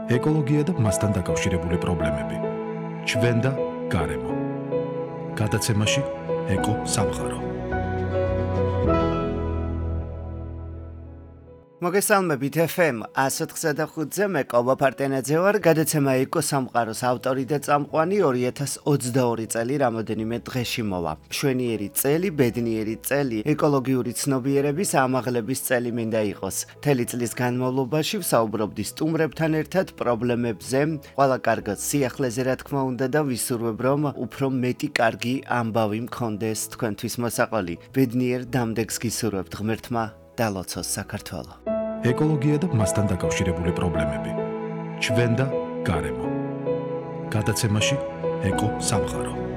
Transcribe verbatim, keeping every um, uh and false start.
ეკოლოგია და მასთან დაკავშირებული პრობლემები. ჩვენ და გარემო. გადაცემაში ეკო სამყარო. მოგესალმებით ეფ ემ one oh five-ზე მე კობა პარტენაძე ვარ. გადაცემა ეკო სამყაროს ავტორი და წამყვანი ორი ათას ოცდაორი წელი რამოდენიმე დღეში მოვა. მშვენიერი წელი, ბედნიერი წელი, ეკოლოგიური ცნობიერების ამაღლების წელი მინდა იყოს. მთელი წლის განმავლობაში ვსაუბრობდი სტუმრებთან ერთად პრობლემებზე, ყველა კარგად სიახლეზე რა თქმა უნდა და ვისურვებ რომ უფრო მეტი კარგი ამბავი მქონდეს თქვენთვის მოსაყოლი. ბედნიერ დამდეგს გისურვებთ ღმერთმა დალოცოს საქართველო. ეკოლოგია და მასთან დაკავშირებული პრობლემები. ჩვენ და გარემო. გადაცემაში ეკო სამყარო.